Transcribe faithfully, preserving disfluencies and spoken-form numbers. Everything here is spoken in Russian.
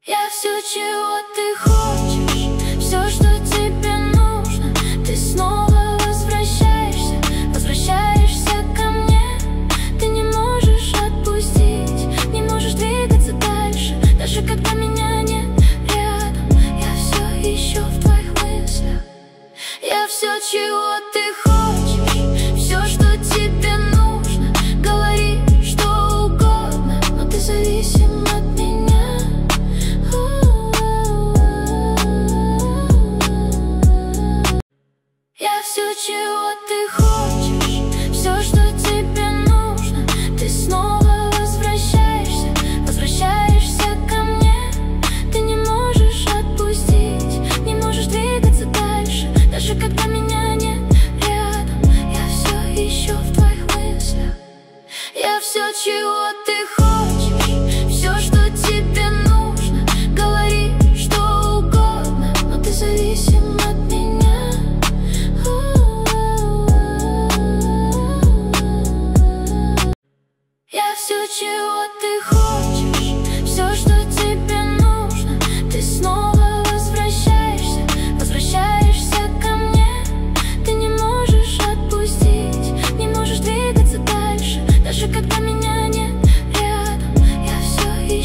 Я все, чего ты хочешь, все, что тебе нужно. Ты снова возвращаешься, возвращаешься ко мне. Ты не можешь отпустить, не можешь двигаться дальше, даже когда меня нет рядом. Я все еще в твоих мыслях. Я все, чего